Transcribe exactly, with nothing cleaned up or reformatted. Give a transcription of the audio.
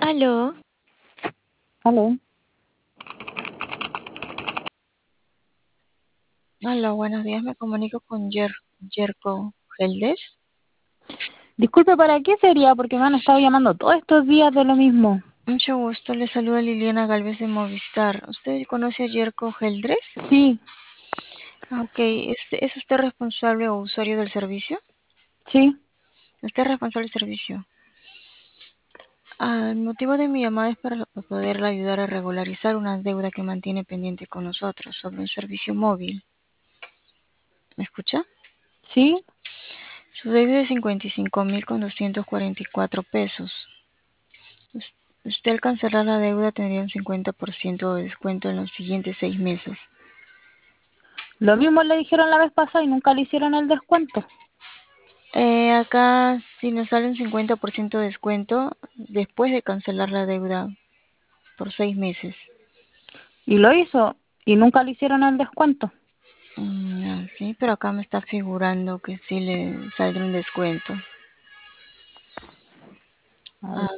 Aló. Aló. Hola, buenos días. Me comunico con Yer Yerko Geldes. Disculpe, ¿para qué sería? Porque me han estado llamando todos estos días de lo mismo. Mucho gusto. Le saluda Liliana Galvez de Movistar. ¿Usted conoce a Yerko Geldres? Sí, Ah, ok. ¿Es, ¿Es usted responsable o usuario del servicio? sí, ¿Usted es responsable del servicio? Ah, el motivo de mi llamada es para poderle ayudar a regularizar una deuda que mantiene pendiente con nosotros sobre un servicio móvil. ¿Me escucha? sí. Su deuda es cincuenta y cinco mil con doscientos cuarenta y cuatro pesos. Us- Usted al cancelar la deuda tendría un cincuenta por ciento de descuento en los siguientes seis meses. Lo mismo le dijeron la vez pasada y nunca le hicieron el descuento. Eh, acá si nos sale un cincuenta por ciento de descuento después de cancelar la deuda por seis meses. Y lo hizo y nunca le hicieron el descuento. Mm, ah, sí, pero acá me está figurando que sí le saldrá un descuento. A Ah, ver.